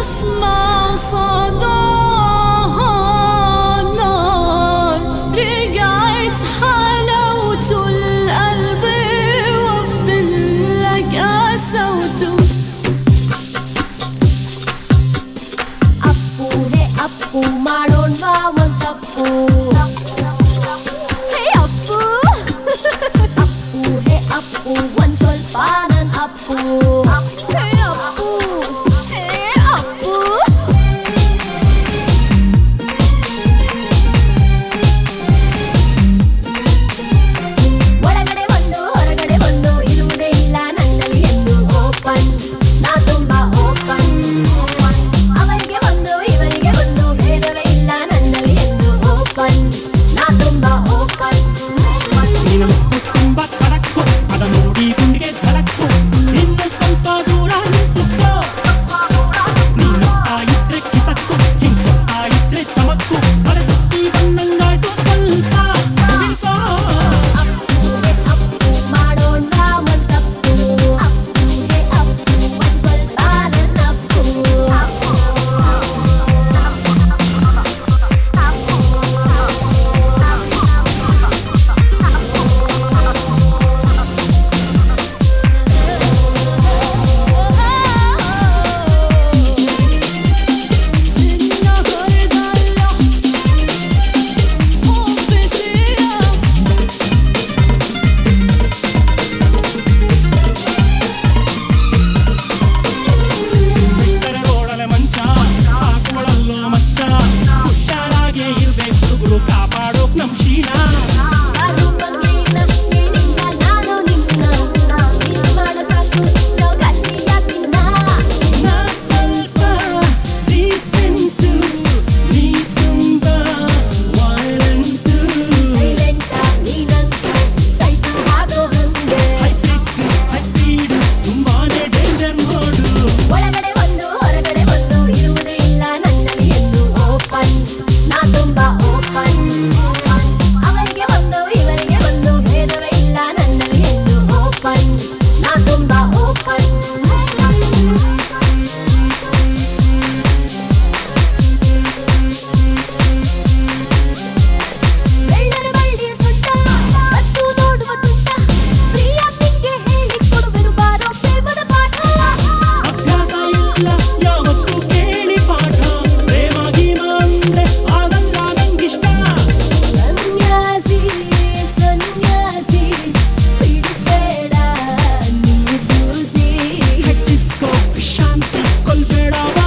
اسمع صداها نار رجعت حلاوة القلب وافضل لك قسوته ಅಪ್ಪು ಮಾಡೋಣ ಒಂದ್ ತಪ್ಪು ಹೇ ಅಪ್ಪು ಅಪ್ಪು ಒಂದ್ ಸ್ವಲ್ಪ ನನ್ ಅಪ್ಪು ಹೇ ಅಪ್ಪು ಹೇ ಅಪ್ಪು ಒಳಗಡೆ ಒಂದು ಹೊರಗಡೆ ಒಂದು ಇರುವುದೇ ಇಲ್ಲ ನನ್ನಲ್ಲಿ ಎಂದು ಓಪನ್ ನಾ ತುಂಬಾ ಓಪನ್ ಅವರಿಗೆ ಒಂದು ಇವರಿಗೆ ಒಂದು ಭೇದವೇ ಇಲ್ಲ ನನ್ನಲ್ಲಿ ಎಂದು ಓಪನ್ ನಾ ತುಂಬಾ ಓಪನ್ ನಿನ್ನ ಮುಕ್ಕು ತುಂಬಾ ಕಡಕ್ಕು ಅದ ನೋಡಿ ಗುಂಡಿಗೆ ಧಡಕ್ಕು ಇನ್ನು ಸ್ವಲ್ಪ ದೂರ ನಿಂತುಕೋ ನೀನುತ್ತಾ ಇದ್ರೆ ಕಿಸಕ್ಕು ಹಿಂಗುತ್ತಾ ಇದ್ರೆ ಚಮಕ್ಕು ಅರೆ ಸುತ್ತಿ ಬಂದಂಗಾಯ್ತು ಸ್ವಲ್ಪ ನಿಲ್ಸೋ. ಅಪ್ಪು ಮಾಡೋಣ ಒಂದ್ ತಪ್ಪು ಅಪ್ಪು ಒಂದ್ ಸ್ವಲ್ಪ ನನ್ನ ಅಪ್ಪು ಬಿಟ್ಟರೆ ರೋಡಲೆ ಮಂಚ ಹಾಕುವಳಲ್ಲೋ ಮಚ್ಚ ಹುಷಾರಾಗೆ ಇರ್ಬೇಕು ಹುಡುಗರು ಕಾಪಾಡೋಕ್ ನಮ್ ಶೀಲ ಯಾರು ಬಂದಿಲ್ಲ ಹೇಳಿಲ್ಲ ನಾನು ನಿನ್ನ ನೀನು ಮಾಡೋ ಸಾಕು ಚೌಕಾಸಿಯ ತಿನ್ನ ನಾ ಸ್ವಲ್ಪ ಡೀಸೆಂಟು ನೀ ತುಂಬಾ ವೈಲೆಂಟು ಸೈಲೆಂಟ ನೀನಂತ ಸೈತು ಆಗೋ ಹಂಗೆ ಹೈ ಪಿಟ್ಟು ಹೈ ಸ್ಪೀಡು ತುಂಬಾನೇ ಡೇಂಜರ್ ನೋಡು ಒಳಗಡೆ ಒಂದು ಹೊರಗಡೆ ಒಂದು ಇರುವುದೇ ಇಲ್ಲ ನನ್ನಲ್ಲಿ ಎಂದು ಓಪನ್ ನಾ ತುಂಬಾ ಓಪನ್ ಅವರಿಗೆ ಒಂದು ಇವರಿಗೆ ಒಂದು ಭೇದವೇ ಇಲ್ಲ ನನ್ನಲ್ಲಿ ಎಂದು ಓಪನ್ ನಾ ತುಂಬಾ ಓಪನ್ ಬೆಳ್ಳರ ಬಳ್ಳಿಯ ಸೊಟ್ಟ ಮತ್ತು ನೋಡುವ ತುಂಟ ಪ್ರಿಯ ನಿಂಗೆ ಹೇಳಿ ಕೊಡುವೆನು ಬಾರೋ ಪ್ರೇಮದ ಪಾಠ ಅಭ್ಯಾಸ ಇಲ್ಲ ಯಾವತ್ತೂ ಕೇಳಿ ಪಾಠ ಪ್ರೇಮ ಗೀಮ ಅಂದ್ರೆ ಆಗಲ್ಲ ನಂಗಿಷ್ಟ ಸನ್ಯಾಸಿ ಸನ್ಯಾಸಿ ಬಿಡಬೇಡ ನೀ ದೂಸಿ ಹೆಟ್ಟಿಸ್ಕೋ ಶಾಂತಿ ಕೊಲ್ಬೇಡ